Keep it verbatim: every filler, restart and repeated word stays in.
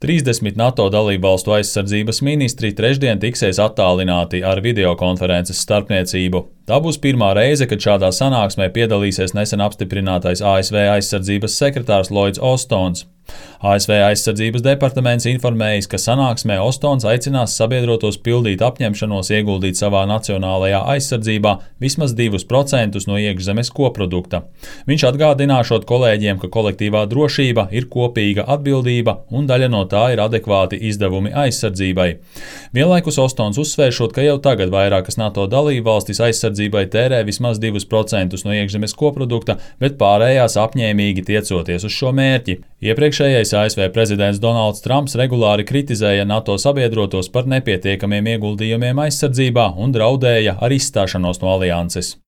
trīsdesmit NATO dalībvalstu aizsardzības ministri trešdien tiksies attālināti ar videokonferences starpniecību. Tā būs pirmā reize, kad šādā sanāksmē piedalīsies nesen apstiprinātais A S V aizsardzības sekretārs Lloyds Ostons. A S V aizsardzības departaments informējis, ka sanāksmē Ostons aicinās sabiedrotos pildīt apņemšanos ieguldīt savā nacionālajā aizsardzībā vismaz divus procentus no iekšzemes koprodukta. Viņš atgādināšot kolēģiem, ka kolektīvā drošība ir kopīga atbildība un daļa no tā ir adekvāti izdevumi aizsardzībai. Vienlaikus Ostons uzsvēršot, ka jau tagad vairākas NATO dalībvalstis aizsardzībai tērē vismaz divus procentus no iekšzemes koprodukta, bet pārējās apņēmīgi tiecoties uz šo mērķi. Iepriekšējais A S V prezidents Donalds Trumps regulāri kritizēja NATO sabiedrotos par nepietiekamiem ieguldījumiem aizsardzībā un draudēja ar izstāšanos no alianses.